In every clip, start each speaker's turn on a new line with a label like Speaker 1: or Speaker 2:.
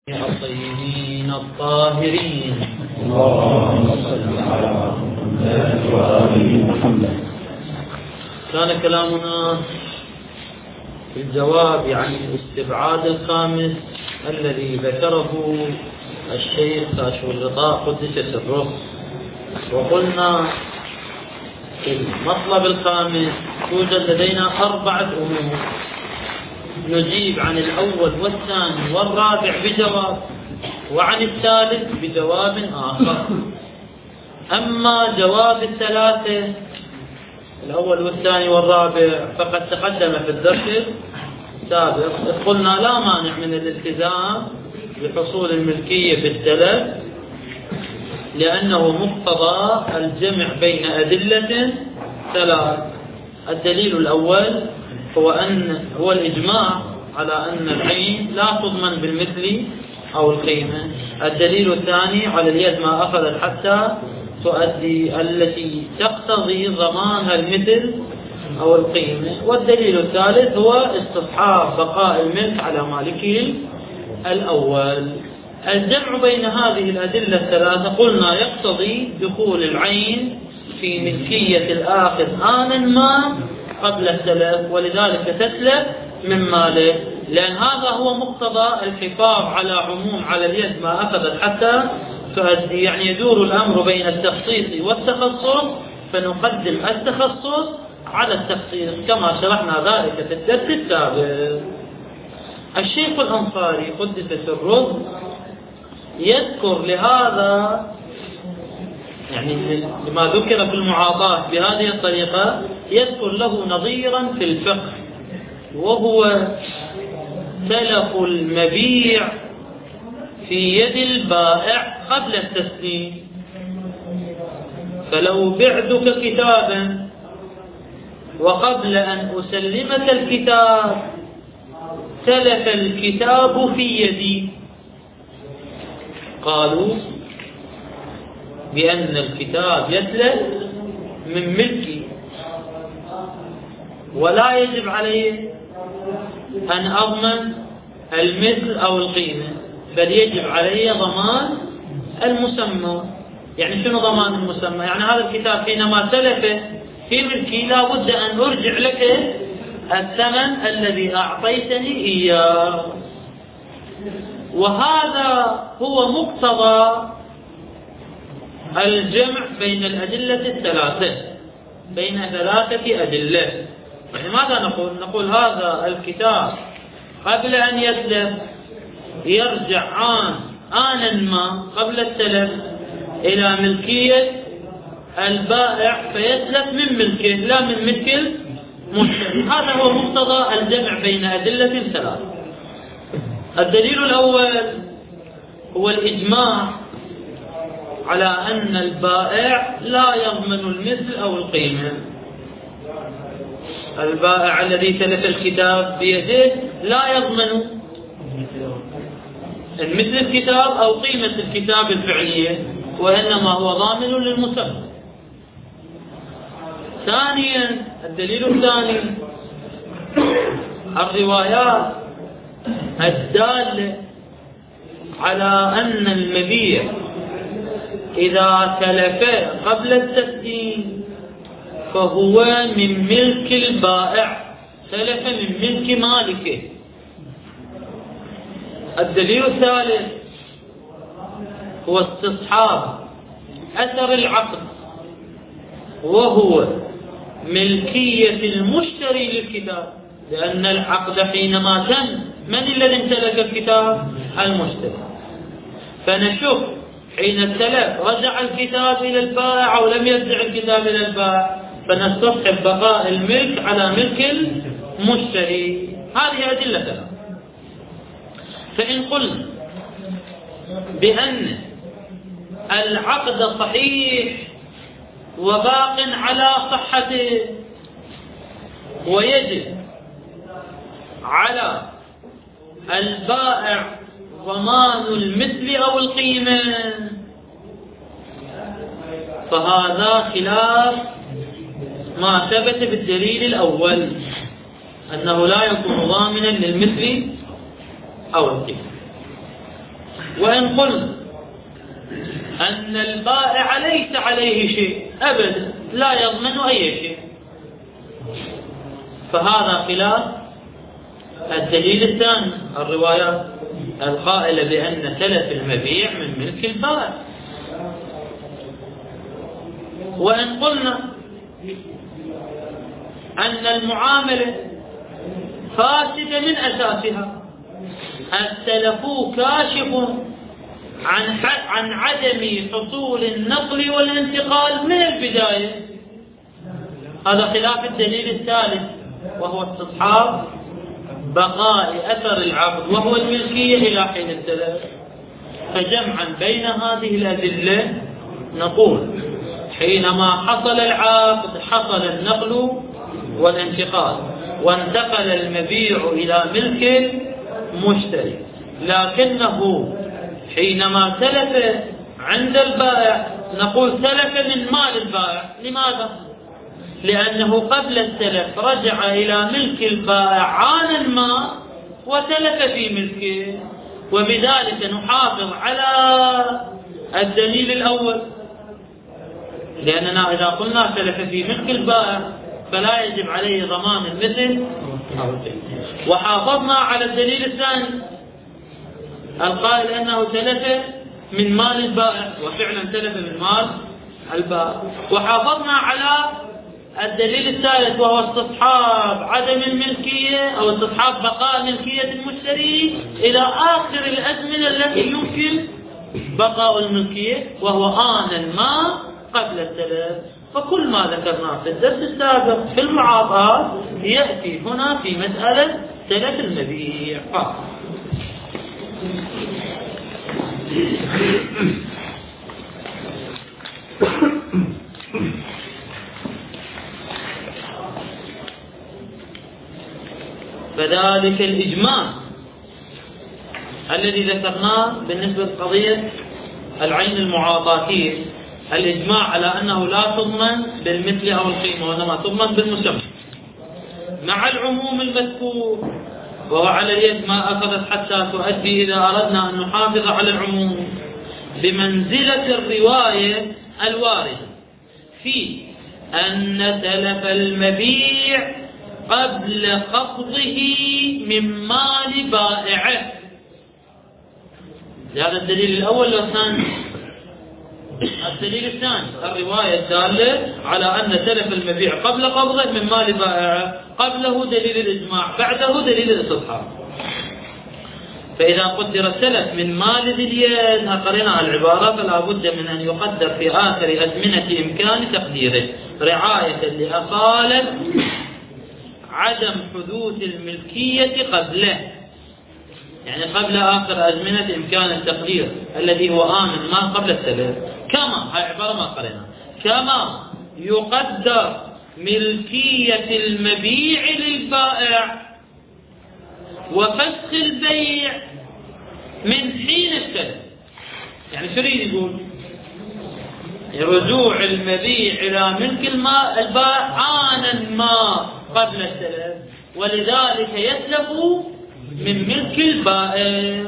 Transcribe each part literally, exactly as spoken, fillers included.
Speaker 1: الطيبين الطاهرين.
Speaker 2: اللهم صل على محمد وآل محمد.
Speaker 1: كان كلامنا في الجواب عن الاستبعاد الخامس الذي ذكره الشيخ كاشف الغطاء قدس سره، وقلنا في المطلب الخامس توجد لدينا أربعة أمور نجيب عن الأول والثاني والرابع بجواب، وعن الثالث بجواب آخر. أما جواب الثلاثة الأول والثاني والرابع فقد تقدم في الدرس السابق، قلنا لا مانع من الالتزام بحصول الملكية بالتلف، لأنه مقتضى الجمع بين أدلة ثلاث. الدليل الأول هو أن هو الإجماع على أن العين لا تضمن بالمثل أو القيمة. الدليل الثاني على اليد ما أخذت حتى تؤدي التي تقتضي ضمانها المثل أو القيمة. والدليل الثالث هو استصحاب بقاء الملك على مالكه الأول. الجمع بين هذه الأدلة الثلاثة قلنا يقتضي دخول العين في ملكية الآخذ آنا ما قبل التلف، ولذلك تتلف من ماله، لأن هذا هو مقتضى الحفاظ على عموم على اليد ما أخذت حتى تؤدي. يعني يدور الأمر بين التخصيص والتخصص، فنقدم التخصص على التخصيص كما شرحنا ذلك في الدرس السابق. الشيخ الأنصاري قدس سره يذكر لهذا، يعني لما ذكر في المعاطاة بهذه الطريقة، يذكر له نظيرا في الفقه، وهو تلف المبيع في يد البائع قبل التسليم. فلو بعتك كتابا وقبل أن أسلمك الكتاب تلف الكتاب في يدي، قالوا بأن الكتاب يتلف من ملكي، ولا يجب علي أن أضمن المثل أو القيمة، بل يجب علي ضمان المسمى. يعني شنو ضمان المسمى؟ يعني هذا الكتاب حينما تلف في ملكي لا بد أن أرجع لك الثمن الذي أعطيتني إياه. وهذا هو مقتضى الجمع بين الأدلة الثلاثة، بين ثلاثة أدلة. يعني ماذا نقول؟ نقول هذا الكتاب قبل أن يتلف يرجع عن آنا ما قبل التلف إلى ملكية البائع، فيتلف من ملكه لا من ملك المشتري. هذا هو مقتضى الجمع بين أدلة ثلاثة. الدليل الأول هو الإجماع على أن البائع لا يضمن المثل أو القيمة. البائع الذي تلف الكتاب بيده لا يضمن مثل الكتاب أو قيمة الكتاب الفعلية، وإنما هو ضامن للمسمى. ثانيا الدليل الثاني الروايات الدالة على أن المبيع إذا تلف قبل التسليم فهو من ملك البائع، تلف من ملك مالكه. الدليل الثالث هو استصحاب أثر العقد، وهو ملكية المشتري للكتاب، لأن العقد حينما تم من الذي امتلك الكتاب؟ المشتري. فنشوف حين التلف رجع الكتاب إلى البائع أو لم يرجع الكتاب إلى البائع، فنستصحب بقاء الملك على ملك المشتري. هذه أدلة. فإن قلنا بأن العقد صحيح وباق على صحته، ويجب على البائع ضمان المثل أو القيمة، فهذا خلاف ما ثبت بالدليل الأول أنه لا يكون ضامنا للمثل أو القيمة. وإن قلنا أن البائع ليس عليه شيء أبدا، لا يضمن أي شيء، فهذا خلاف الدليل الثاني، الروايات القائلة بأن تلف المبيع من ملك البائع. وإن قلنا أن المعاملة فاسدة من أساسها، التلف كاشف عن عن عدم حصول النقل والانتقال من البداية، هذا خلاف الدليل الثالث وهو استصحاب بقاء أثر العقد وهو الملكية إلى حين التلف. فجمعا بين هذه الأدلة نقول حينما حصل العقد حصل النقل والانتقال وانتقل المبيع إلى ملك المشتري، لكنه حينما تلف عند البائع نقول تلف من مال البائع. لماذا؟ لأنه قبل التلف رجع إلى ملك البائع عانا ما وتلف في ملكه، وبذلك نحافظ على الدليل الأول، لأننا إذا قلنا تلف في ملك البائع فلا يجب عليه ضمان المثل، وحافظنا على الدليل الثاني القائل أنه تلف من مال البائع، وفعلا تلف من مال البائع، وحافظنا على الدليل الثالث وهو استصحاب عدم الملكية أو استصحاب بقاء ملكية المشتري إلى آخر الأزمنة التي يمكن بقاء الملكية وهو آنا ما قبل التلف. فكل ما ذكرناه في الدرس السابق في المعاطات يأتي هنا في مسألة تلف المبيع. فذلك الإجماع الذي ذكرناه بالنسبة لقضية العين المعاطاتية، الإجماع على أنه لا تضمن بالمثل أو القيمة وإنما تضمن بالمسمى، مع العموم المذكور وهو على اليد ما أخذت حتى تؤدي إذا أردنا أن نحافظ على العموم، بمنزلة الرواية الواردة في أن تلف المبيع قبل قبضه من مال بائعه. هذا الدليل الأول والثاني. الدليل الثاني الرواية الدالة على أن تلف المبيع قبل قبضه من مال بائعه، قبله دليل الإجماع، بعده دليل الاستصحاب. فإذا قدر التلف من مال ذي اليد، قرينا العبارة، فلا بد من أن يقدر في آخر أزمنة إمكان تقديره رعاية لأصالة عدم حدوث الملكية قبله، يعني قبل آخر أزمنة إمكان التقدير الذي هو آمن ما قبل التلف. كما هاي عبارة ما قرينا، كما يقدر ملكية المبيع للبائع وفسخ البيع من حين التلف. يعني شو يريد يقول؟ رجوع المبيع إلى ملك الماء البائع آنا ما قبل التلف، ولذلك يتلف من ملك البائع.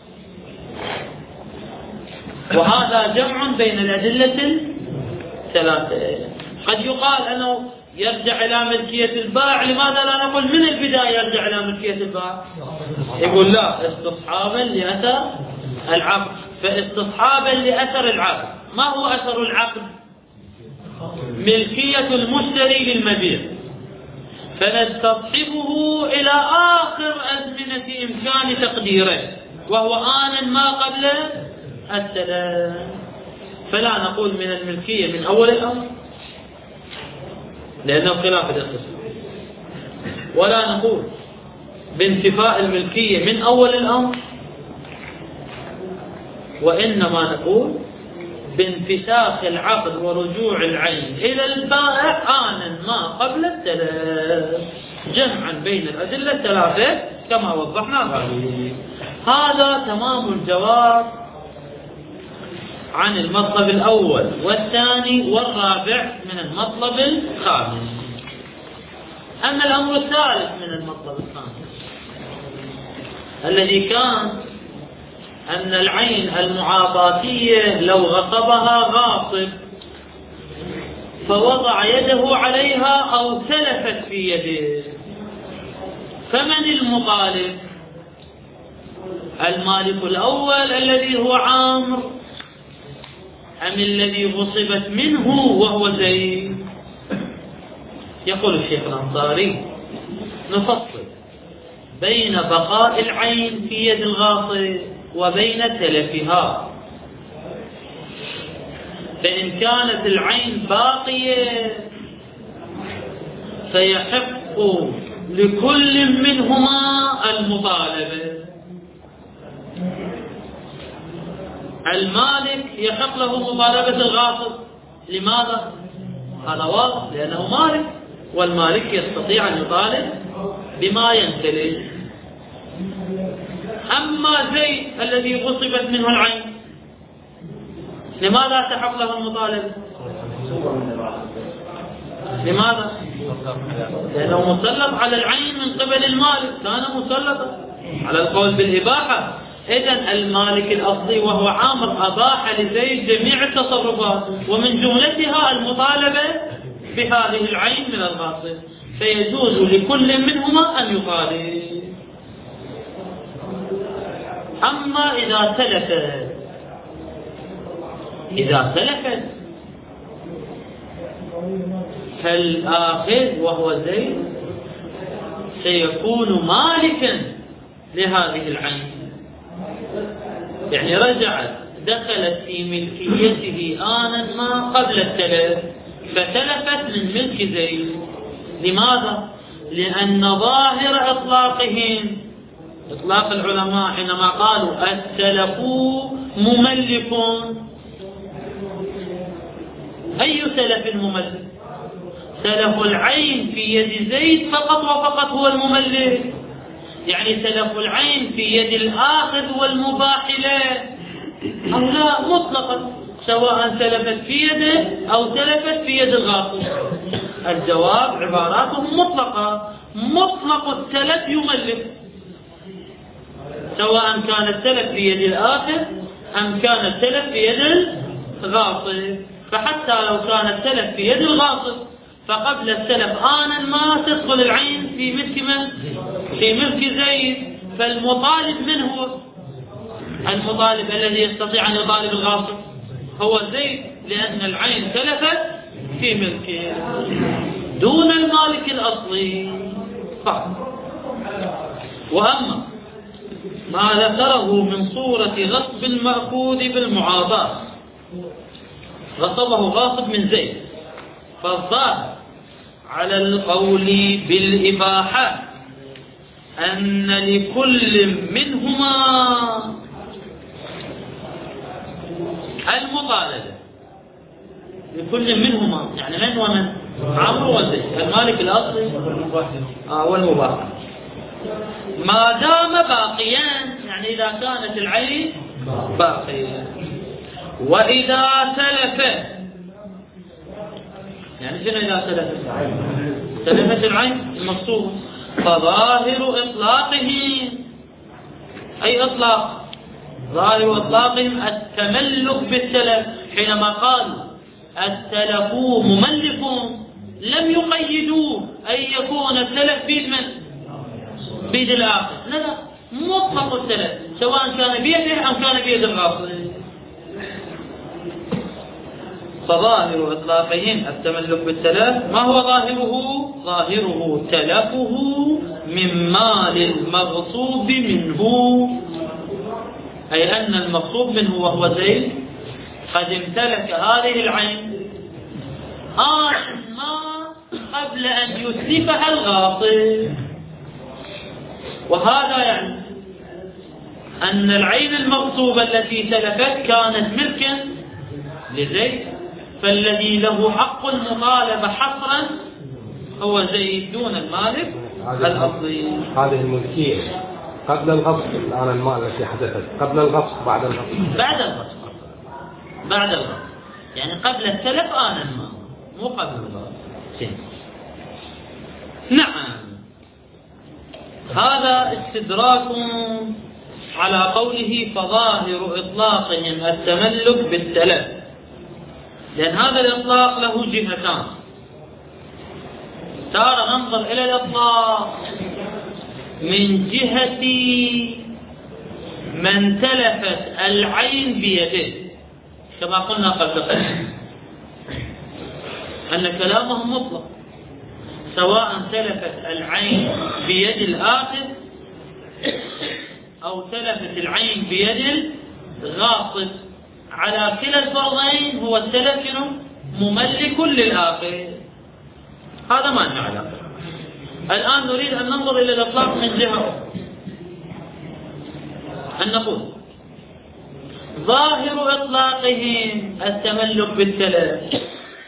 Speaker 1: وهذا جمع بين الأدلة الثلاثة. قد يقال أنه يرجع إلى ملكية البائع، لماذا لا نقول من البداية يرجع إلى ملكية البائع؟ يقول لا، استصحابا لأثر العقد. فاستصحابا لأثر العقد، ما هو أثر العقد؟ ملكية المشتري للمبيع، فنستصحبه إلى آخر أزمنة إمكان تقديره وهو آن ما قبل التلف. فلا نقول من الملكية من أول الأمر لأنه خلاف الاستصحاب، ولا نقول بانتفاء الملكية من أول الأمر، وإنما نقول بانفساخ العقد ورجوع العين إلى البائع آنا ما قبل التلف، جمعا بين الأدلة الثلاثة كما وضحنا غالي. هذا تمام الجواب عن المطلب الأول والثاني والرابع من المطلب الخامس. أما الأمر الثالث من المطلب الخامس الذي كان أن العين المعاطاتية لو غصبها غاصب فوضع يده عليها أو تلفت في يده، فمن المطالب؟ المالك الأول الذي هو عامر أم الذي غصبت منه وهو زيد؟ يقول الشيخ الأنصاري: نفصل بين بقاء العين في يد الغاصب وبين تلفها. فإن كانت العين باقية فيحق لكل منهما المطالبة. المالك يحق له مطالبة الغاصب. لماذا؟ هذا واضح، لأنه مالك، والمالك يستطيع أن يطالب بما يمتلك. أما زيد الذي غصبت منه العين، لماذا تحق له المطالبة؟ لماذا؟ لأنه مسلط على العين من قبل المالك، كان مسلطا على القول بالإباحة. إذن المالك الأصلي وهو عامر أباح لزيد جميع التصرفات، ومن جملتها المطالبة بهذه العين من الغاصب، فيجوز لكل منهما أن يطالب. أما إذا تلفت إذا تلفت فالآخذ وهو زيد سيكون مالكا لهذه العين، يعني رجعت دخلت في ملكيته آنا ما قبل التلف، فتلفت من ملك زيد. لماذا؟ لأن ظاهر إطلاقهم، إطلاق العلماء حينما قالوا التلف مملك، أي تلف مملك؟ تلف العين في يد زيد فقط وفقط هو المملك، يعني تلف العين في يد الآخذ والمباح له أو لا مطلقا، سواء تلفت في يده أو تلفت في يد الغاصب. الجواب عباراتهم مطلقة، مطلق التلف يملك، سواء كان التلف في يد الآخذ أم كان التلف في يد الغاصب. فحتى لو كان التلف في يد الغاصب فقبل التلف آنا ما تدخل العين في ملك من؟ في ملك زيد. فالمطالب من هو؟ المطالب الذي يستطيع أن يطالب الغاصب هو زيد، لأن العين تلفت في ملكه دون المالك الأصلي فقط. وأما ما ذكره من صورة غصب المأخوذ بالمعاضاة، غصبه غاصب من زيد، فالظاهر على القول بالإباحة أن لكل منهما المطالبة، لكل منهما، يعني من ومن؟ عمرو وزيد، المالك الأصلي آه والمباح، ما دام باقيان، يعني إذا كانت العين باقية. وإذا تلفت، يعني شنو إذا تلفت؟ تلفت العين المقصود، فظاهر إطلاقه، أي إطلاق؟ ظاهر إطلاقهم التملك بالتلف، حينما قالوا التلف مملك لم يقيدوه أن يكون التلف بيد من؟ بيد الآخر، لا لا، مطلق التلف سواء كان بيده أو كان بيد الغاصب. فظاهر إطلاقهم التملك بالتلف، ما هو ظاهره؟ ظاهره تلفه من مال المغصوب منه، أي أن المغصوب منه وهو زيد قد امتلك هذه العين آن ما قبل أن يتلفها الغاصب. وهذا يعني أن العين المغصوبة التي تلفت كانت ملكا لزيد، فالذي له حق المطالبة حصرا هو زيد دون المالك الأصلي.
Speaker 3: هذه الملكية قبل الغصب، الآن المال التي حدثت قبل الغصب بعد الغصب؟
Speaker 1: بعد الغصب، بعد الغصب، يعني قبل التلف آن المال، مو قبل الغصب. نعم، هذا استدراك على قوله فظاهر إطلاقهم التملك بالتلف، لأن هذا الإطلاق له جهتان. تارة ننظر إلى الإطلاق من جهة من تلفت العين بيده، كما قلنا قبل قليل أن كلامهم مطلق، سواء تلفت العين بيد الآخذ أو تلفت العين بيد الغاصب، على كلا الفرضين هو التلف مملك للآخذ. هذا ما نعلم. الآن نريد أن ننظر إلى الإطلاق من جهة، أن نقول ظاهر إطلاقهم التملك بالتلف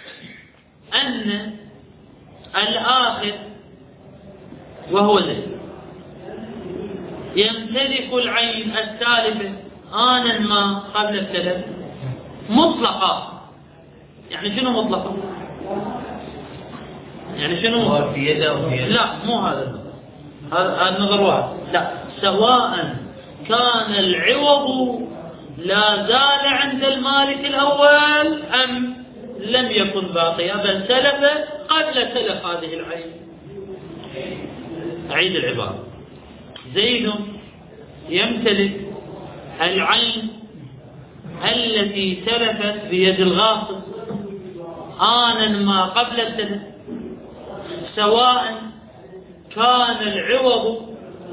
Speaker 1: أن الآخذ وهو زيد يمتلك العين التالفة آنا ما قبل التلف مطلقة. يعني شنو مطلقة؟ يعني شنو؟
Speaker 2: في يده وفي يده.
Speaker 1: لا، مو هذا هذا النظر واحد. لا، سواء كان العوض لا زال عند المالك الأول أم لم يكن باقيا، بل تلف قبل تلف هذه العين. أعيد العبارة. زيد يمتلك العين التي تلفت بيد الغاصب آنا ما قبل التلف، سواء كان العوض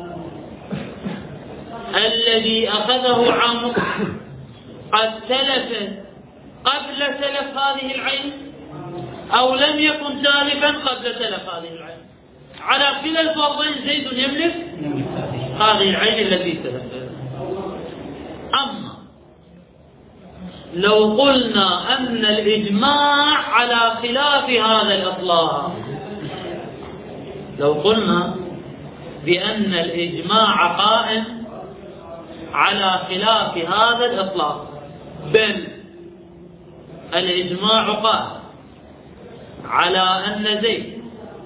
Speaker 1: الذي أخذه عمرو قد تلف قبل تلف هذه العين أو لم يكن تالفا قبل تلف هذه العين. على كلا الفرضين زيد يملك هذه العين التي تلفت. أما لو قلنا أن الإجماع على خلاف هذا الإطلاق، لو قلنا بأن الإجماع قائم على خلاف هذا الإطلاق، بل الإجماع قائم على أن زيد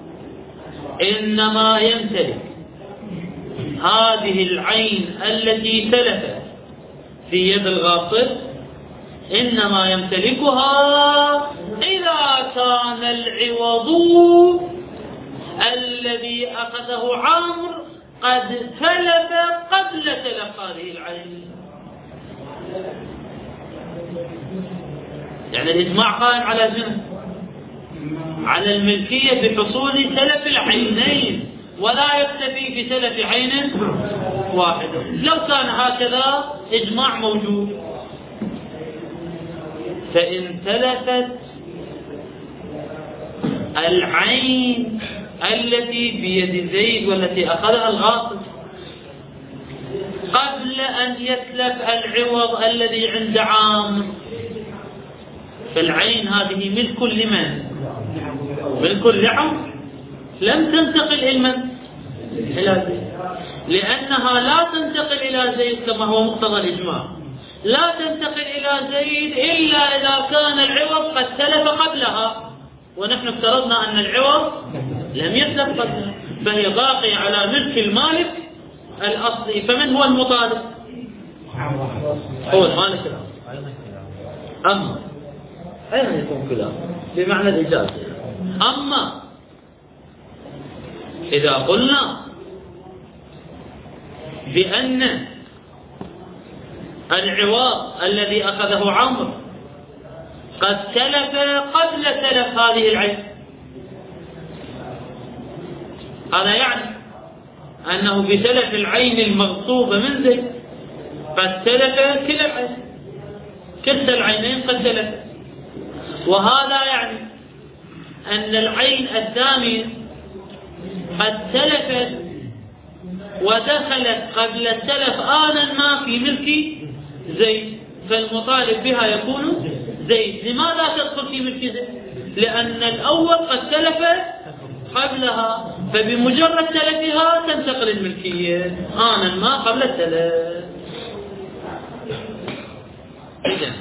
Speaker 1: إنما يمتلك هذه العين التي تلفت في يد الغاصب، إنما يمتلكها إذا كان العوض الذي أخذه عمرو قد تلف قبل تلف هذه العين. يعني الإجماع قائم على جنس على الملكية بحصول تلف العينين، ولا يكتفي بتلف عين واحدة. لو كان هكذا إجماع موجود، فإن تلفت العين التي بيد زيد والتي أخذها الغاصب قبل أن يتلف العوض الذي عند عامر، فالعين هذه ملك لمن؟ ملك لعمر، لم تنتقل إلى إلى زيد، لأنها لا تنتقل إلى زيد كما هو مقتضى الإجماع، لا تنتقل إلى زيد إلا إذا كان العوض قد تلف قبلها، ونحن افترضنا أن العوض لم يتلف قبلها، فهي باقية على ملك المالك الأصلي. فمن هو المطالب؟ هو المالك الأصلي. أما أين يكون كلام بمعنى الإجازة؟ أما إذا قلنا بأن العوض الذي أخذه عمرو قد تلف قبل تلف هذه العين، هذا يعني أنه بتلف العين المغصوبة من زيد قد تلف كلا العين، كلتا العينين قد تلف. وهذا يعني أن العين الثانية قد تلفت ودخلت قبل التلف آنا ما في ملك زيد، فالمطالب بها يكون زيد. لماذا تدخل في ملك زيد؟ لأن الأول قد تلفت قبلها، فبمجرد تلفها تنتقل الملكية آنا ما قبل التلف. إذن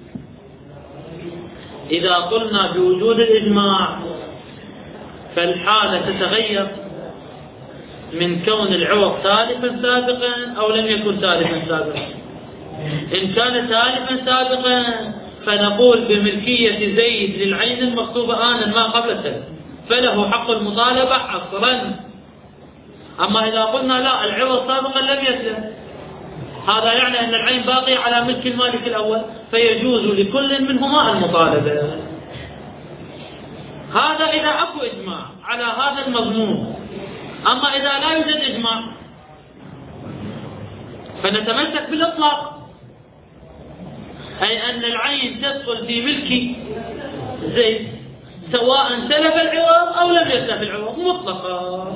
Speaker 1: إذا قلنا بوجود الإجماع فالحالة تتغير، من كون العوض تالفا سابقا أو لم يكن تالفا سابقا. إن كان تالفا سابقا فنقول بملكية زيد للعين المغصوبة آنا ما قبل التلف، فله حق المطالبة حصرا. أما إذا قلنا لا العوض سابقا لم يتلف، هذا يعني أن العين باقية على ملك المالك الأول، فيجوز لكل منهما المطالبة. هذا إذا أكو إجماع على هذا المضمون. أما إذا لا يوجد إجماع فنتمسك بالإطلاق، أي أن العين تدخل في ملك زيد سواء تلف العوض أو لم يتلف العوض مطلقا.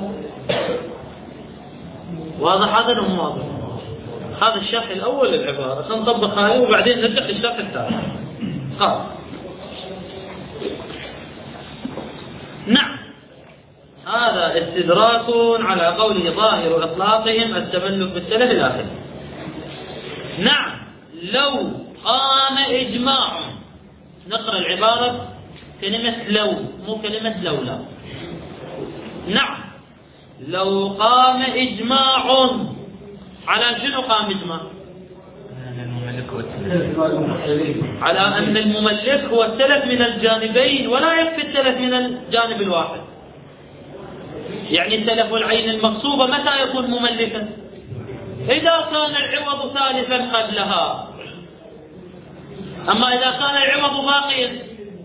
Speaker 1: واضح هذا ولا مو واضح؟ هذا الشرح الأول للعبارة، سنطبق هاي وبعدين نرجع للشرح الثاني. قال نعم هذا استدراك على قوله ظاهر إطلاقهم التملك بالسلف الآخر. نعم لو قام إجماع، نقرأ العبارة كلمة لو مو كلمة لولا. نعم لو قام إجماع على شنو قام إجماع؟ على أن المملك هو التلف من الجانبين ولا يكفي التلف من الجانب الواحد. يعني تلف العين المغصوبة متى يكون مملكا؟ إذا كان العوض ثالثا قبلها. أما إذا كان العوض باقيا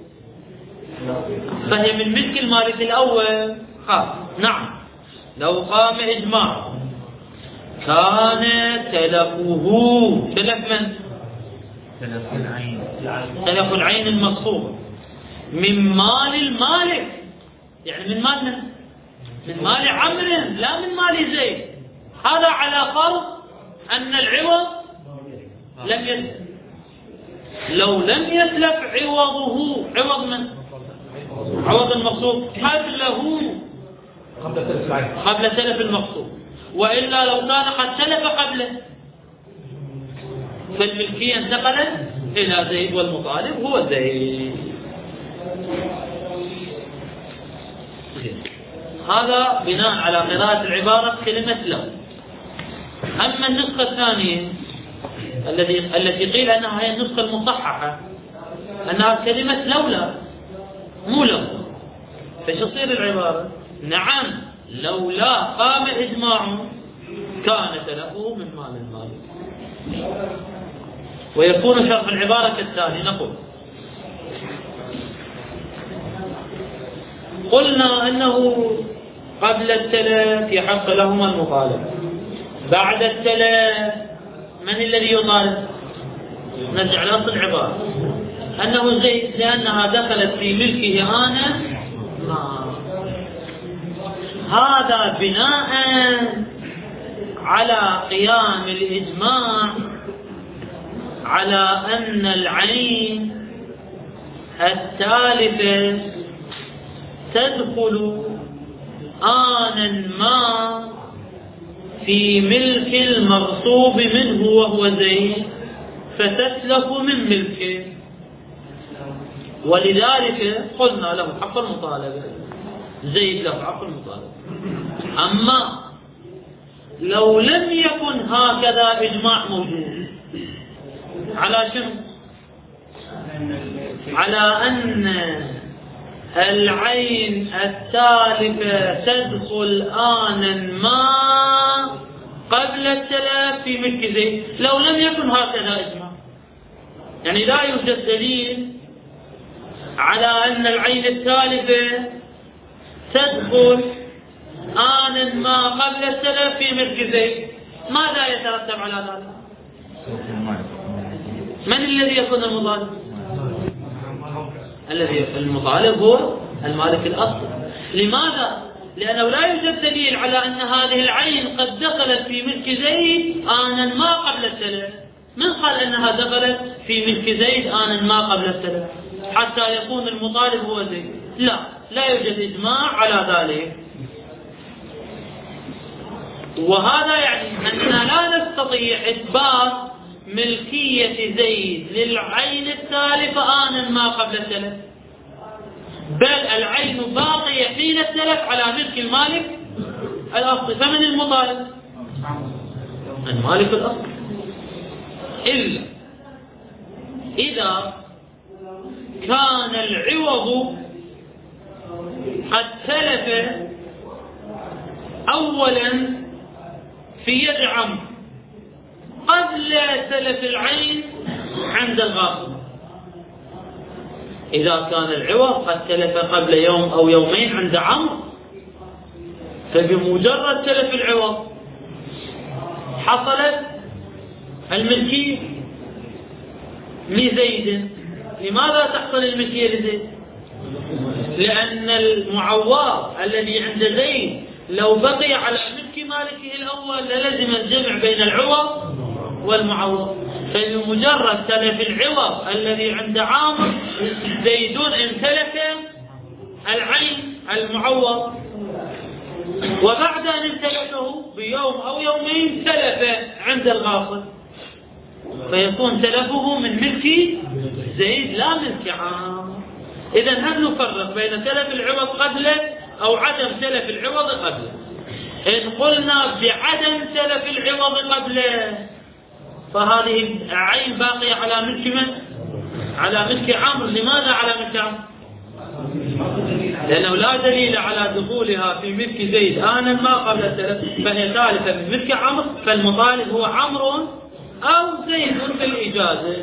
Speaker 1: فهي من ملك المالك الأول. قال نعم لو قام إجماع كان تلفه تلف من؟
Speaker 2: تلف العين
Speaker 1: تلف العين المغصوبة من مال المالك، يعني من مال من؟ من مال عمرو لا من مال زيد. هذا على فرض أن العوض لم يتلف. لو لم يتلف عوضه، عوض من؟ عوض المغصوب قبله قبل تلف المغصوب، وإلا لو كان قد تلف قبله فالملكية انتقلت إلى زيد والمطالب هو زيد. هذا بناء على قراءة العبارة كلمة لو. أما النسخة الثانية التي التي قيل أنها هي النسخة المصححة أنها كلمة لولا مو لو، فش تصير العبارة؟ نعم لولا قام إجماع كان تلفه من مال المالك. ويكون شرح العبارة كالتالي نقول قلنا أنه قبل التلف يحق لهما المطالبة، بعد التلف من الذي يطالب؟ نرجع لأصل العبارة أنه زيد لأنها دخلت في ملكه آنا ما. هذا بناء على قيام الإجماع على أن العين التالفة تدخل آنا ما في ملك المغصوب منه وهو زيد فتتلف من ملكه، ولذلك قلنا له حق المطالبة، زيد له حق المطالبة. أما لو لم يكن هكذا إجماع موجود على شنو؟ على أن العين التالفة تدخل آنا ما قبل التلف في ملك زيد، لو لم يكن هكذا إجماع، يعني لا يوجد دليل على أن العين التالفة تدخل آنا ما قبل التلف في ملك زيد، ماذا يترتب على ذلك؟ من الذي يكون المطالب؟ الذي المطالب هو المالك الأصلي. لماذا؟ لأنه لا يوجد دليل على أن هذه العين قد دخلت في ملك زيد آنا ما قبل التلف. من قال أنها دخلت في ملك زيد آنا ما قبل التلف حتى يكون المطالب هو زيد؟ لا، لا يوجد إجماع على ذلك. وهذا يعني أننا لا نستطيع إثبات ملكية زيد للعين التالفة آنا ما قبل التلف، بل العين باقية حين التلف على ملك المالك الأصل، فمن المطالب؟ من مالك الأصل. إلا إذا كان العوض قد تلف أولا في يد عمرو قبل تلف العين عند الغاصب. إذا كان العوض قد تلف قبل يوم أو يومين عند عمرو، فبمجرد تلف العوض حصلت الملكية لزيد. لماذا تحصل الملكية لزيد؟ لأن المعوض الذي عند زيد لو بقي على ملك مالكه الأول للزم الجمع بين العوض والمعوض، فبمجرد تلف العوض الذي عند عامر زيد امتلك العين المعوض، وبعد أن امتلكه بيوم أو يومين تلف عند الغاصب، فيكون تلفه من ملك زيد لا ملك عامر. إذا هل نفرق بين تلف العوض قبله أو عدم تلف العوض قبله؟ إن قلنا بعدم تلف العوض قبله فهذه العين باقية على ملك من؟ على ملك عمرو. لماذا على ملك عمرو؟ لأنه لا دليل على دخولها في ملك زيد آنا ما قبل التلف، فهي ثالثة من ملك عمرو، فالمطالب هو عمرو أو زيد في الإجازة.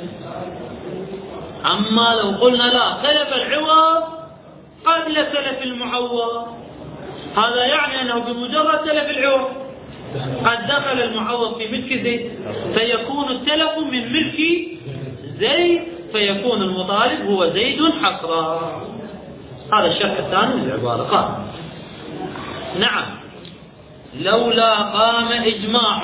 Speaker 1: أما لو قلنا لا، تلف العوض قبل تلف المعوض، هذا يعني أنه بمجرد تلف العوض قد دخل المعوض في ملك زيد، فيكون التلف من ملك زيد، فيكون المطالب هو زيد حقا. هذا الشرح الثاني للعبارة. قال نعم لولا قام إجماع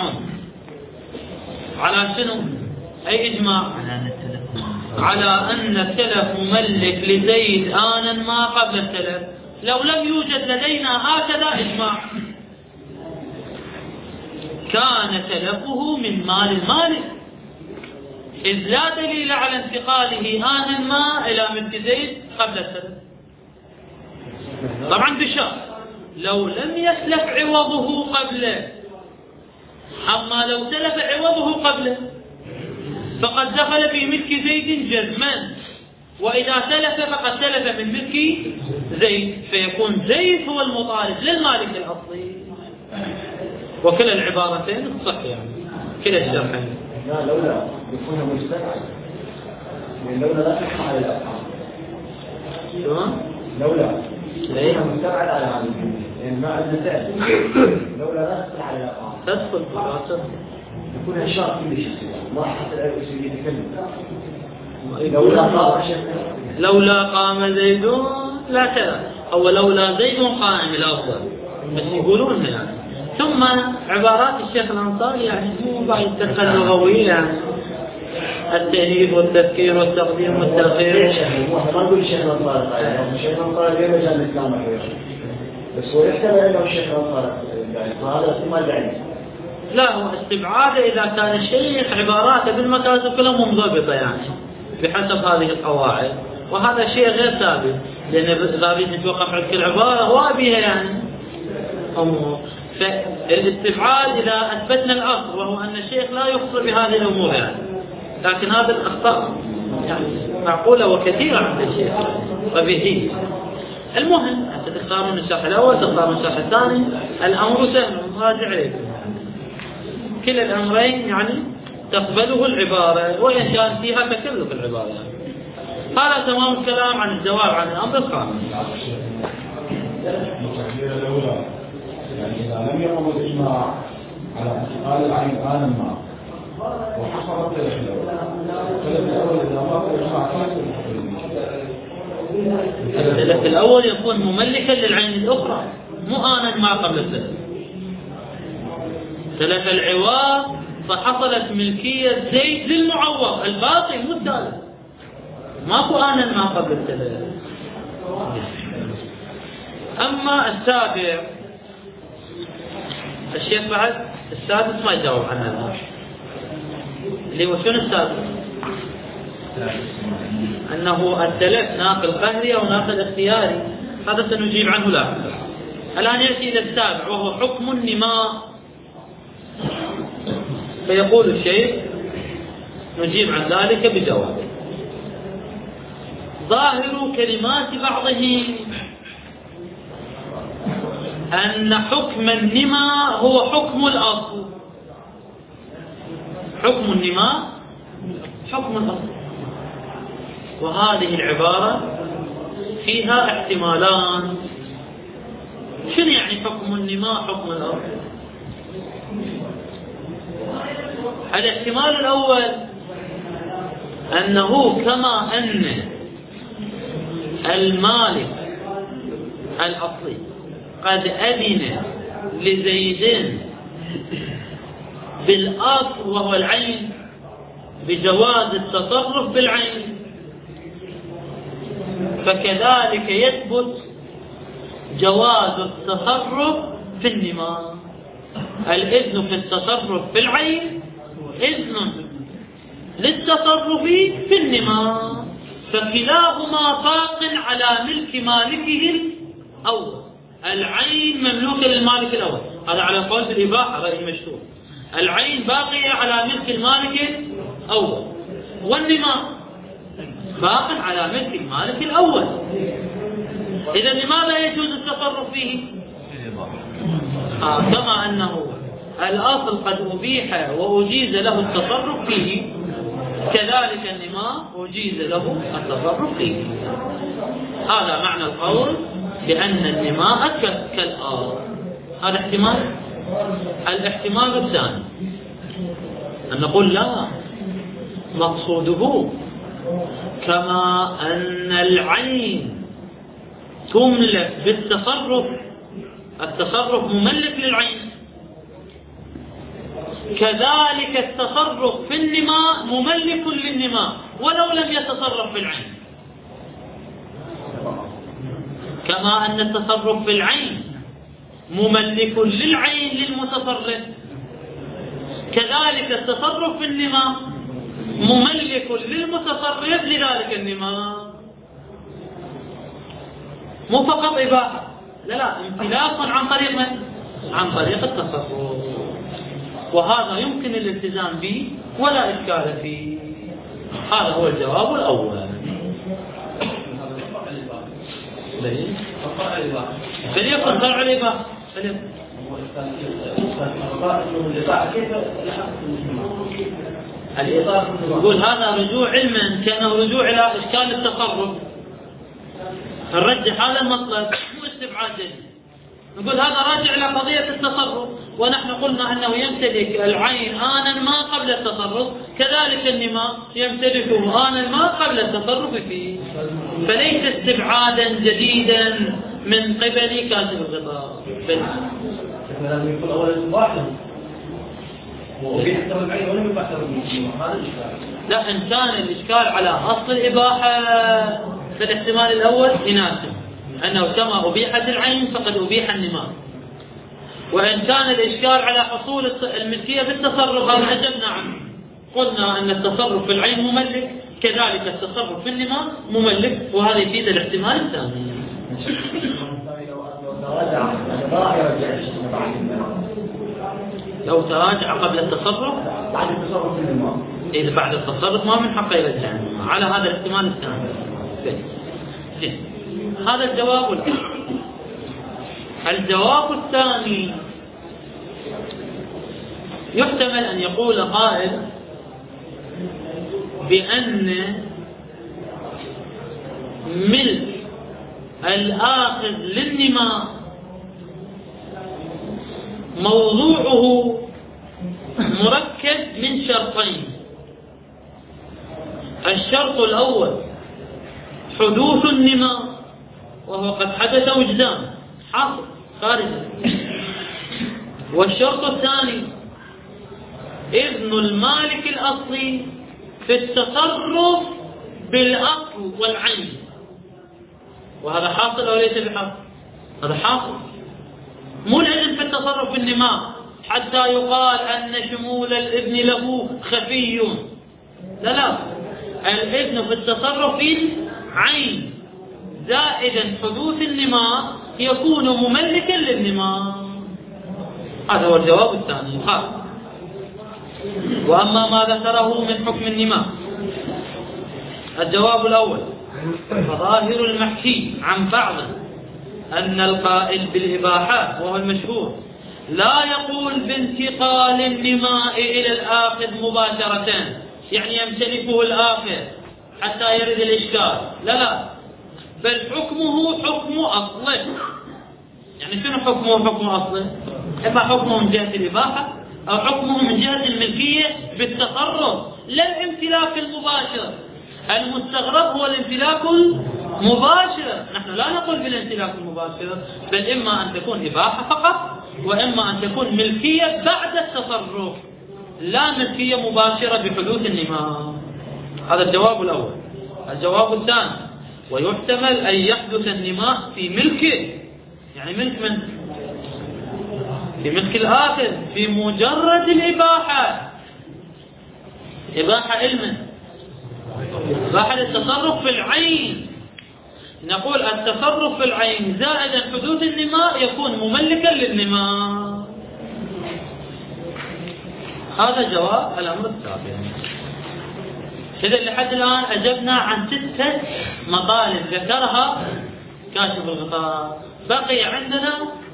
Speaker 1: على شنو؟ أي إجماع؟ على أن التلف مملك لزيد آنا ما قبل التلف. لو لم يوجد لدينا هكذا إجماع كان تلفه من مال المالك، إذ لا دليل على انتقاله آنا ما إلى ملك زيد قبل التلف. طبعا بشرط لو لم يتلف عوضه قبله. أما لو تلف عوضه قبله فقد دخل في ملك زيد جزما، وإذا تلف فقد تلف من ملك زيد، فيكون زيد هو المطالب للمالك الأصلي. وكلا العبارتين صح، يعني كلا الشرحين.
Speaker 4: لا لولا يكون مستبعد، يعني لولا لا تحمل على الأفعال.
Speaker 1: شلون؟
Speaker 4: لولا يكون مستبعد على هذا، يعني ما عندنا تعب. لولا لا تدخل على الأفعال.
Speaker 1: تدخل في الراسل.
Speaker 4: يكون إنشاء كل شيء. ما حتى العلم يتكلم. لولا قام
Speaker 1: لولا قام زيد لا تلا، أو لولا زيد قائم الأفضل، بس يقولون يعني. ثم عبارات الشيخ الأنصاري يعني مو بعد الدقة اللغوية، يعني التأنيث والتذكير والتقديم والتأخير.
Speaker 4: ما نقول الشيخ الأنصاري قائم، الشيخ الأنصاري غير مجال الإسلام الحوير، بس هو يحتمل أنه الشيخ الأنصاري فهذا احتمال بعيد.
Speaker 1: لا، هو استبعاد إذا كان الشيخ عباراته بالمكاتب كلها منضبطة يعني بحسب هذه القواعد، وهذا شيء غير ثابت، لأن إذا أريد نتوقف عند كل عبارة هو بها يعني أمور. فالاستبعاد إذا أثبتنا الأصل وهو أن الشيخ لا يخطئ بهذه الأمور يعني، لكن هذا الأخطاء يعني معقولة وكثيرة عند الشيخ وبه. المهم أنت تختارون الشرح الأول تختارون الشرح الثاني، الأمر سهل راجع عليكم، كلا الأمرين يعني تقبله العبارة وإن كان فيها تكلف العبارة. هذا تمام الكلام عن الجواب عن الأمر الخامس.
Speaker 5: يعني إذا لم يقم الإجماع على انتقال العين آنا ما وحصل التلف الأول، التلف الأول إذا ما قم الإجماع
Speaker 1: التلف الأول يكون مملكا للعين الأخرى مو آنا ما قبل التلف. تلف العوض فحصلت ملكية زيد للمعوض الباقي مو الثالث، ماكو آنا ما قبل التلف. أما السابع الشيخ بعد السادس ما يجاوب عنها، اللي هو شنو السادس؟ أنه التلف ناقل قهري أو ناقل اختياري، هذا سنجيب عنه لاحقا. الآن يأتي إلى السابع وهو حكم النماء. فيقول الشيخ نجيب عن ذلك بجواب: ظاهر كلمات بعضهم أن حكم النماء هو حكم الأصل. حكم النماء حكم الأصل. وهذه العبارة فيها احتمالان. شنو يعني حكم النماء حكم الأصل؟ الاحتمال الأول أنه كما أن المالك الأصلي قد أذن لزيد بالأصل وهو العين بجواز التصرف بالعين، فكذلك يثبت جواز التصرف في النماء. الإذن في التصرف في العين إذن للتصرف في النماء، فكلاهما باق على ملك مالكه الأول. العين مملوكة للمالك الأول، هذا على قول الإباحة رأي مشهور. العين باقية على ملك المالك الأول، والنماء باق على ملك المالك الأول. إذا لماذا يجوز التصرف فيه؟ آه كما أنه الأصل قد أبيح وأجيز له التصرف فيه، كذلك النماء أجيز له التصرف فيه. هذا معنى القول بأن النماء كالآصل. هذا احتمال. الاحتمال الثاني أن نقول لا، مقصوده كما أن العين تملك بالتصرف، التصرف مملك للعين، كذلك التصرف في النماء مملك للنماء ولو لم يتصرف في العين. كما أن التصرف في العين مملك للعين للمتصرف، كذلك التصرف في النماء مملك للمتصرف لذلك النماء. مو فقط إباحة، لا لا، امتلاك عن طريق من؟ عن طريق التصرف. وهذا يمكن الالتزام به ولا إشكال فيه. هذا هو الجواب الأول. فليكن فرع الإباحة. يقول هذا رجوع علما كأنه رجوع إلى إشكال التصرف، نرجح هذا المطلب مو استبعاد جديد. نقول هذا راجع إلى قضية التصرف، ونحن قلنا أنه يمتلك العين آنا ما قبل التصرف، كذلك النماء يمتلكه آنا ما قبل التصرف فيه، فليس استبعادا جديدا من قبل كاتب الغطاء.
Speaker 4: لازم يكون أولا واحد وفي حتى العين ولم يباح هذا الإشكال.
Speaker 1: لا، إن كان الإشكال على أصل الإباحة فالاحتمال الأول يناسب أنه كما أبيحت العين فقد أبيح النماء، وإن كان الإشكال على حصول الملكية بالتصرف هذا أجبنا عنه، قلنا أن التصرف في العين مملك، كذلك التصرف في النماء مملك، وهذا يفيد الاحتمال الثاني. لو تراجع قبل التصرف
Speaker 4: بعد التصرف في النماء،
Speaker 1: إذا بعد التصرف ما من حقه يرجع على هذا الاحتمال الثاني. هذا الجواب الأول. الجواب الثاني يحتمل أن يقول قائل بأن ملك الآخذ للنماء موضوعه مركب من شرطين. الشرط الأول حدوث النماء، وهو قد حدث وجدان حاصل خارجا. والشرط الثاني إذن المالك الأصلي في التصرف بالأصل والعين، وهذا حاصل أو ليس بحاصل؟ هذا حاصل. مو الإذن في التصرف بالنماء حتى يقال أن شمول الإذن له خفي، لا لا، الإذن في التصرف بالعين زائدا حدوث النماء يكون مملكا للنماء. هذا هو الجواب الثاني الخاص. وأما ما ذكره من حكم النماء، الجواب الأول: فظاهر المحكي عن بعض أن القائل بالإباحة وهو المشهور لا يقول بانتقال النماء إلى الآخذ مباشرة، يعني يمتلكه الآخذ حتى يرد الإشكال، لا لا، بل حكمه حكم أصله. يعني شنو حكمه حكم أصله؟ إما حكمه من جهة الإباحة أو حكمه من جهة الملكية بالتصرف، لا الامتلاك المباشر. المستغرب هو الامتلاك المباشر، نحن لا نقول بالامتلاك المباشر، بل إما أن تكون إباحة فقط، وإما أن تكون ملكية بعد التصرف، لا ملكية مباشرة بحدوث النماء. هذا الجواب الأول. الجواب الثاني: ويحتمل أن يحدث النماء في ملكه، يعني ملك من؟ في ملك الآخر، في مجرد الإباحة. إباحة علما، إباحة التصرف في العين. نقول التصرف في العين زائدا حدوث النماء يكون مملكا للنماء. هذا جواب الأمر السابق. إذا لحد الآن أجبنا عن ستة مطالب ذكرها كاشف الغطاء. بقي عندنا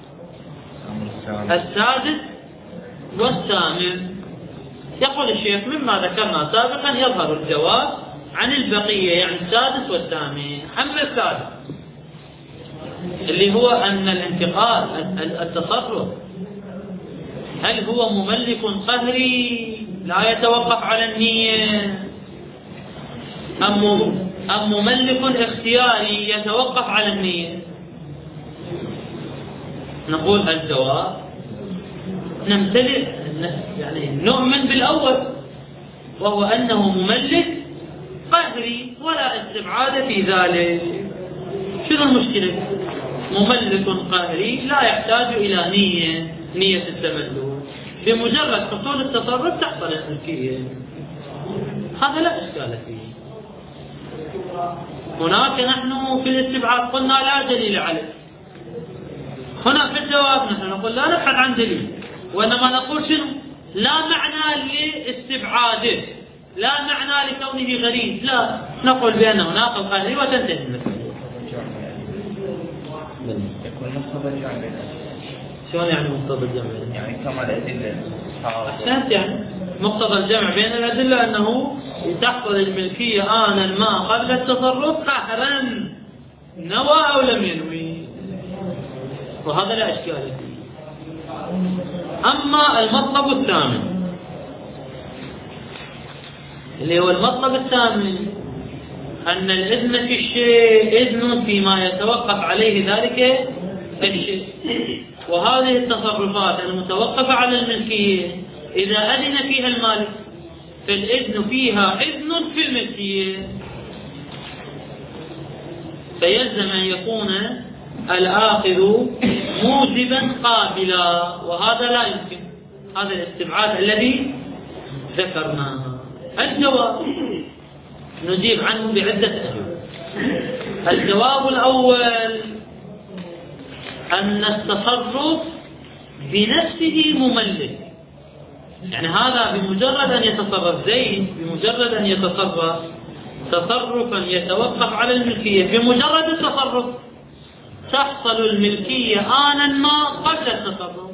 Speaker 1: السادس والثامن. يقول الشيخ: مما ذكرنا سابقا يظهر الجواب عن البقية، يعني السادس والثامن. أما السادس اللي هو أن الانتقال التصرف هل هو مملك قهري لا يتوقف على النية، أم أم مملك اختياري يتوقف على النية؟ نقول الجواب: نمتلئ يعني نؤمن بالأول، وهو أنه مملك قهري ولا استبعاد في ذلك. شنو المشكلة؟ مملك قهري لا يحتاج إلى نية، نية التملك، بمجرد حصول التصرف تحصل الملكية. هذا لا إشكال فيه. هناك نحن في الاستبعاد قلنا لا دليل عليه. هنا في الجواب نحن نقول لا نبحث عن دليل، وإنما نقول شنو؟ لا معنى لاستبعاده، لا معنى لكونه غريب، لا، نقول بأن هناك القهري وتنتهي المسألة.
Speaker 2: يكون مقتضى الجمع.
Speaker 1: شلون يعني مقتضى الجمع؟
Speaker 2: يعني كما الأدلة.
Speaker 1: أحسنت، يعني مقتضى الجمع بين الأدلة أنه تحصل الملكية آنا ما قبل التصرف قهرا، نوى أو لم ينوي، وهذا لا إشكال فيه. أما المطلب الثامن اللي هو المطلب الثامن أن الإذن في الشيء إذن فيما يتوقف عليه ذلك الشيء، وهذه التصرفات المتوقفة على الملكية إذا أذن فيها المالك فالإذن فيها إذن في الملكية، فيلزم أن يكون الآخذ موجبا قابلا، وهذا لا يمكن. هذا الاستبعاد الذي ذكرناه. الجواب نجيب عنه بعدة أجوبة. الجواب الأول أن التصرف بنفسه مملك، يعني هذا بمجرد أن يتصرف زيد، بمجرد أن يتصرف تصرفا يتوقف على الملكية، بمجرد التصرف تحصل الملكية آنا ما قبل التصرف،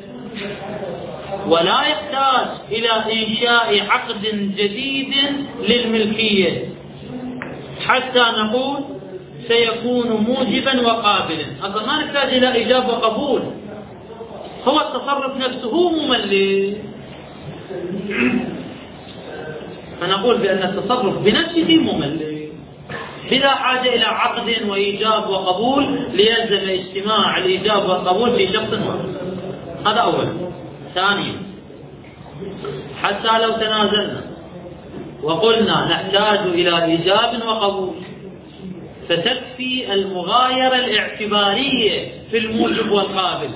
Speaker 1: ولا يحتاج إلى إنشاء عقد جديد للملكية حتى نقول سيكون موجبا وقابلا. أصلا ما نحتاج إلى إيجاب وقبول، هو التصرف نفسه مملك، فنقول بأن التصرف بنفسه مملك بلا حاجة إلى عقد وإيجاب وقبول ليلزم اجتماع الإيجاب والقبول في شخص واحد. هذا أولا. ثانيا، حتى لو تنازلنا وقلنا نحتاج إلى إيجاب وقبول فتكفي المغايرة الاعتبارية في الموجب والقابل،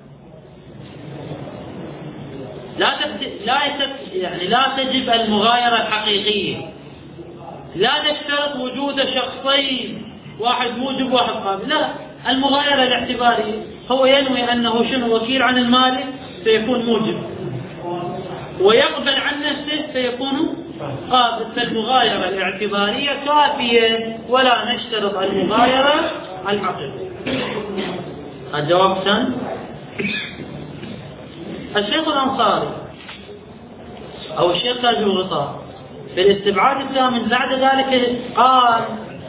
Speaker 1: لا لا يعني لا تجب المغايرة الحقيقية، لا نشترط وجود شخصين واحد موجب واحد قابل، لا، المغايرة الاعتبارية، هو ينوي أنه شنو وكيل عن المالك سيكون موجب، ويقبل عن نفسه سيكون قابل. فالمغايرة الاعتبارية كافية ولا نشترط المغايرة الحقيقية. الجواب ثاني. الشيخ الأنصاري أو الشيخ تاج الغطاء في الاستبعاد الثامن بعد ذلك قال: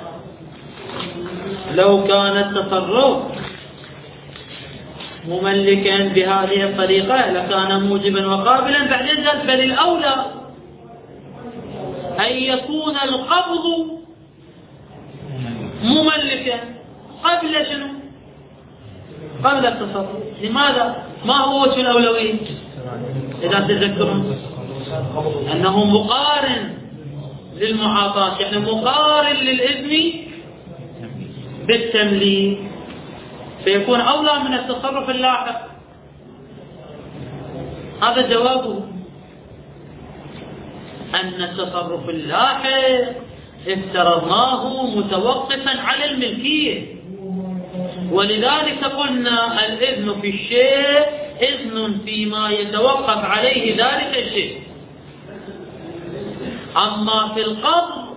Speaker 1: لو كان التصرف مملكا بهذه الطريقة لكان موجبا وقابلا. بعدين قال: بل الأولى أن يكون القبض مملكا قبل شنو؟ قبل التصرف. لماذا؟ ما هو وجه الأولوية؟ إذا تذكرون أنه مقارن للمعاطاة، يعني مقارن للإذن بالتمليك، فيكون أولى من التصرف اللاحق. هذا جوابه، أن التصرف اللاحق افترضناه متوقفا على الملكية، ولذلك قلنا الإذن في الشيء إذن فيما يتوقف عليه ذلك الشيء. أما في القبض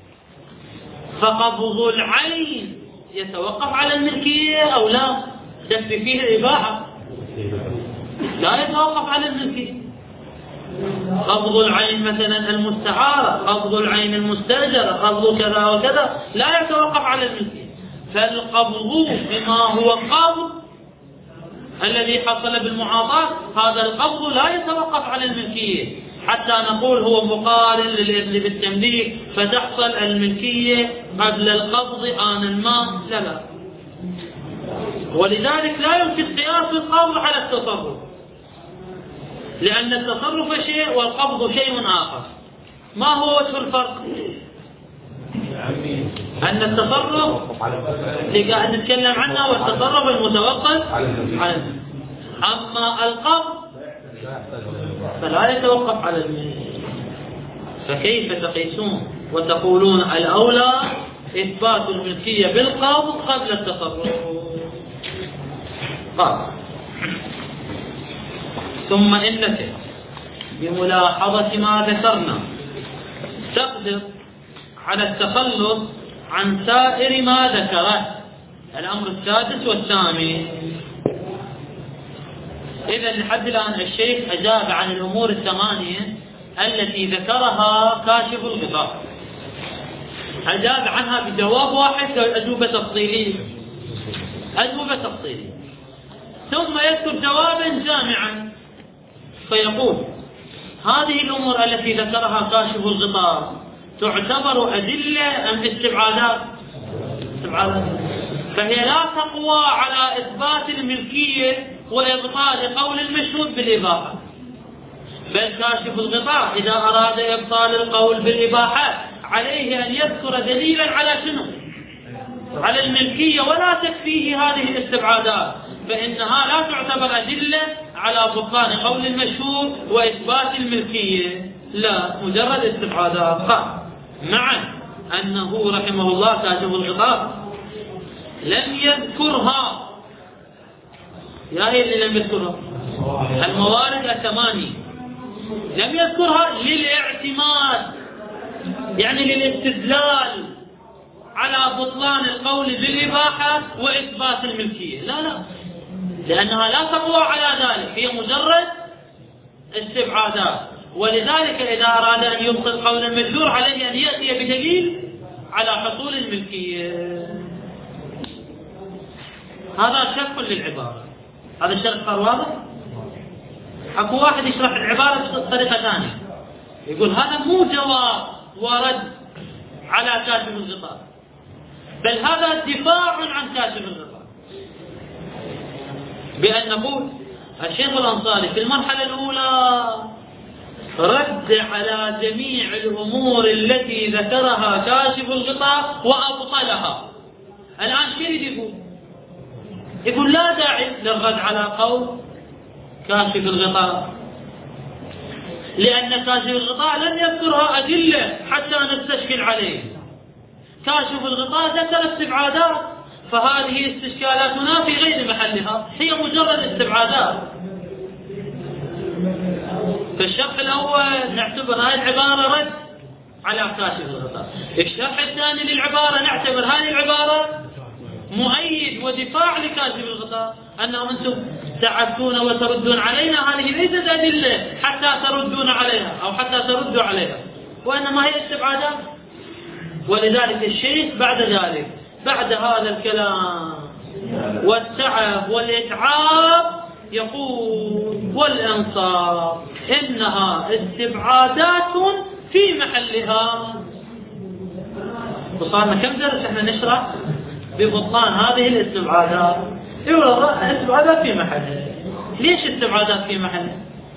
Speaker 1: فقبض العين يتوقف على الملكية أو لا؟ تكفي فيه الإباحة، لا يتوقف على الملكية. قبض العين مثلا المستعارة، قبض العين المستأجرة، قبض كذا وكذا لا يتوقف على الملكية. فالقبض بما هو قبض الذي حصل بالمعاطاة، هذا القبض لا يتوقف على الملكية حتى نقول هو مقارن للإذن بالتمليك فتحصل الملكية قبل القبض آنا ما. لا لا. ولذلك لا يمكن قياس القبض على التصرف، لأن التصرف شيء والقبض شيء آخر. ما هو وجه الفرق؟ أن التصرف اللي قاعد نتكلم عنه والتصرف المتوقف على الملك، أما القبض فلا يتوقف على الملك. فكيف تقيسون وتقولون الأولى إثبات الملكية بالقبض قبل التصرف؟ قال: ثم إنك بملاحظة ما ذكرنا تقدر على التخلص عن سائر ما ذكره. الأمر السادس والثامن. إذا لحد الآن الشيخ أجاب عن الأمور الثمانية التي ذكرها كاشف الغطاء، أجاب عنها بجواب واحد أجوبة تفصيلية أجوبة تفصيلية ثم يذكر جوابا جامعا فيقول: هذه الأمور التي ذكرها كاشف الغطاء تعتبر أدلة أم استبعادات؟ استبعادات. فهي لا تقوى على إثبات الملكية وإبطال قول المشهود بالإباحة، بل كاشف الغطاء إذا أراد إبطال القول بالإباحة عليه أن يذكر دليلا على شنو؟ على الملكية، ولا تكفيه هذه الاستبعادات، فإنها لا تعتبر أدلة على بطلان قول المشهور وإثبات الملكية، لا، مجرد استبعادات. قال: مع أنه رحمه الله كاشف الغطاء لم يذكرها. يا هي اللي لم يذكرها الموارد الثمانية، لم يذكرها للاعتماد، يعني للاستدلال على بطلان القول بالإباحة وإثبات الملكية، لا لا، لأنها لا تقوى على ذلك، هي مجرد استبعادات. ولذلك إذا أراد أن يبطل قول المشهور عليه أن يأتي بدليل على حصول الملكية. هذا شرح للعبارة. هذا الشرح صار واضح؟ أكو واحد يشرح العبارة بطريقة ثانية، يقول هذا مو جواب ورد على كاشف الغطاء، بل هذا دفاع عن كاشف الغطاء، بأن نقول الشيخ الأنصاري في المرحلة الأولى رد على جميع الأمور التي ذكرها كاشف الغطاء وأبطلها. الآن شو يقول؟ يقول لا داعي للرد على قول كاشف الغطاء، لأن كاشف الغطاء لم يذكرها أدلة حتى نستشكل عليه. كاشف الغطاء ذكر استبعادات، فهذه استشكالاتنا في غير محلها، هي مجرد استبعادات. في الشرح الأول نعتبر هذه العبارة رد على كاشف الغطاء، الشرح الثاني للعبارة نعتبر هذه العبارة مؤيد ودفاع لكاشف الغطاء، أنهم أنتم تعبتون وتردون علينا، هذه ليست أدلة حتى تردون عليها أو حتى تردوا عليها، وإنما هي استبعادات. ولذلك الشيخ بعد ذلك بعد هذا الكلام والتعب والإتعاب يقول والإنصاف إنها استبعادات في محلها. وصارنا كم درس احنا نشرح ببطلان هذه الاستبعادات؟ يقول استبعادات في محلها. ليش استبعادات في محلها؟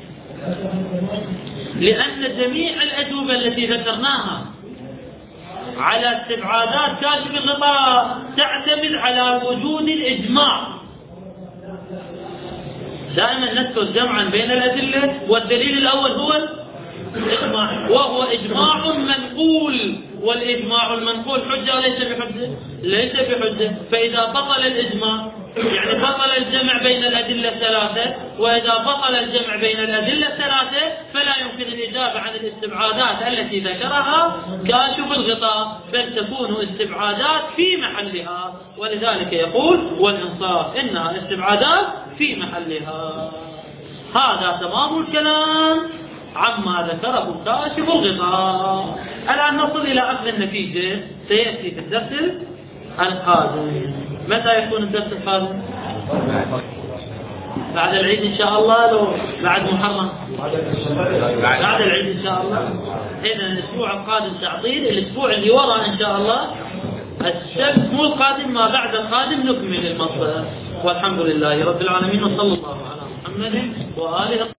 Speaker 1: لأن جميع الأجوبة التي ذكرناها على استبعادات كاشف الغطاء تعتمد على وجود الإجماع. دائما نذكر جمعا بين الأدلة، والدليل الأول هو الإجماع، وهو إجماع منقول، والإجماع المنقول حجة وليس بحجة؟ ليس بحجة. فإذا بطل الإجماع يعني بطل الجمع بين الأدلة الثلاثة، وإذا بطل الجمع بين الأدلة الثلاثة فلا يمكن الإجابة عن الاستبعادات التي ذكرها كاشف الغطاء، بل تكون استبعادات في محلها. ولذلك يقول والإنصاف إنها استبعادات في محلها. هذا تمام الكلام عما ذكره كاشف الغطاء. الآن نصل إلى أخذ النتيجة، سيأتي في الدرس القادم. متى يكون الدرس القادم؟ بعد العيد إن شاء الله، لو بعد محرم بعد العيد إن شاء الله. إذن الأسبوع القادم تعطيل، الأسبوع اللي وراء إن شاء الله السبت مو القادم، ما بعد القادم نكمل المصدر. والحمد لله رب العالمين، وصلى الله على محمد وآله.